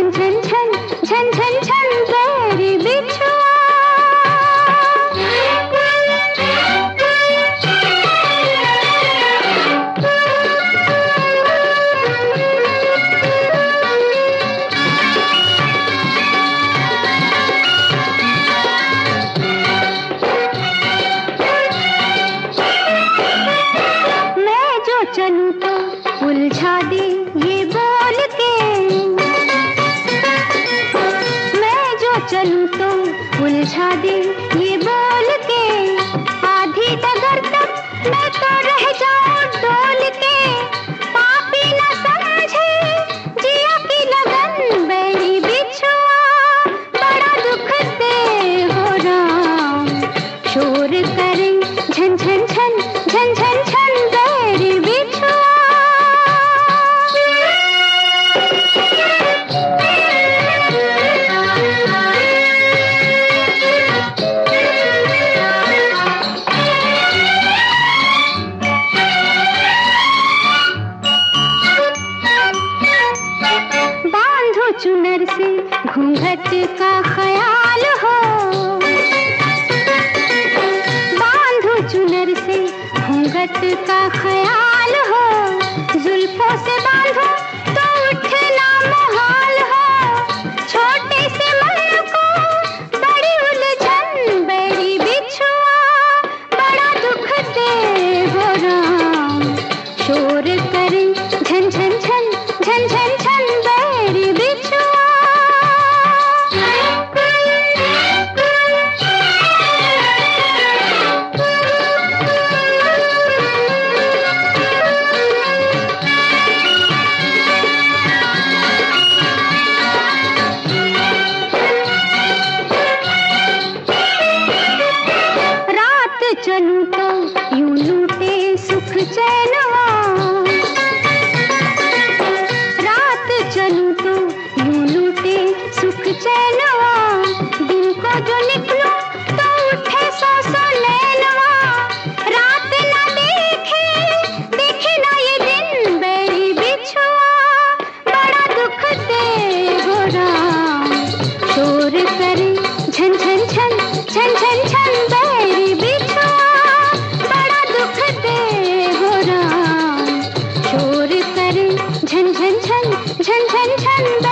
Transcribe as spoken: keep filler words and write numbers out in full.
झन झन झन झन झन झन बैरी बिछुआ। चलूं तो उलझा दे ये बोल के, मैं जो चलूं तो उलझा दे ये बोल के, आधी डगर तक मैं तो रह जाऊं डोल के, पापी न समझे जिया की लगन बैरी बिछुआ, बड़ा दुख दे हो राम, शोर करे झन झन झन झन झन झन बैरी बिछुआ। बांधो चुनर से घूंघट का ख्याल हो, बांधो चुनर से घूंघट का ख्याल हो, जुल्फों से बांधो तो उठना मुहाल हो, छोटे से मन को बड़ी उलझन बैरी बिछुआ, बड़ा दुख दे हो राम, शोर करे झन झन झन झन झन झन बैरी बिछुआ। चलूं तो यूं लूटे सुख चैनवा, रात चलूं तो यूं लूटे सुख चैनवा, दिन को जो निकलूं तो उठे सौ सौ नैनवा, रात ना देखे देखे ना ये दिन बैरी बिछुआ, बड़ा दुख दे हो राम, शोर करे झन झन झन झन झन झन बैरी बिछुआ, बड़ा दुख दे हो राम, शोर करे झन झन झन झन झन झन।